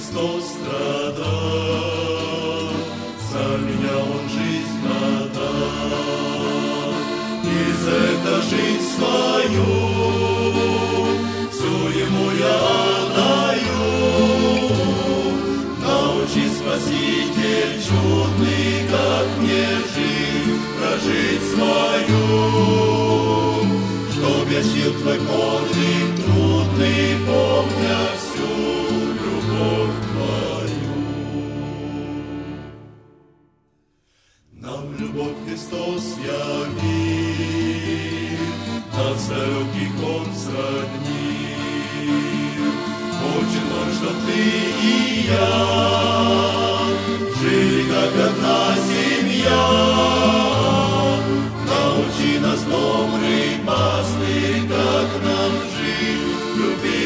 Христос страдал, за меня Он жизнь отдал. И за это жизнь свою, всю Ему я отдаю. Научи, Спаситель чудный, как мне жизнь прожить свою, чтоб я чтил Твой подвиг трудный, помня всю любовь Твою. Нам любовь Христос явил, нас далеких Он сроднил. Хочет Он, чтоб ты и я жили, как одна семья. Научи нас, добрый пастырь, как нам жить в любви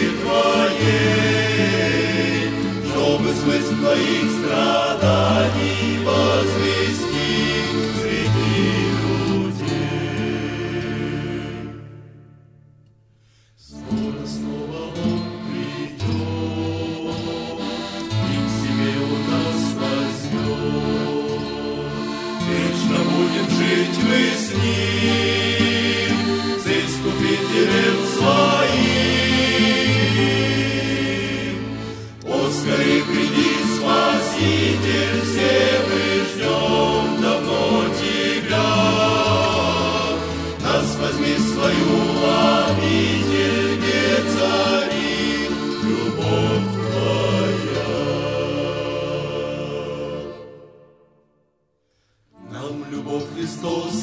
Твоей, чтобы смысл Твоих страданий возвестить среди людей. Скоро снова Он придет, и к себе Он нас возьмет. Вечно будем жить мы с Ним, с Искупителем Своим. Поскорей приди, Спаситель, все мы ждем давно Тебя. Нас возьми в свою обитель, где царит любовь Твоя. Нам любовь Христос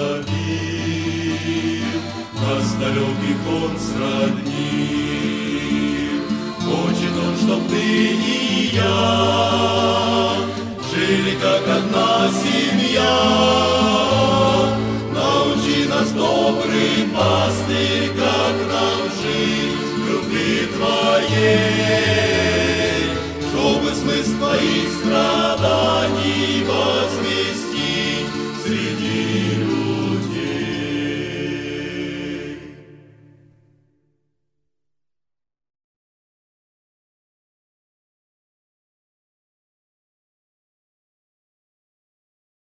явил, нас далеких Он сроднил. Хочет Он, чтоб ты и я жили, как одна семья. Научи нас, добрый пастырь, как нам жить в любви Твоей,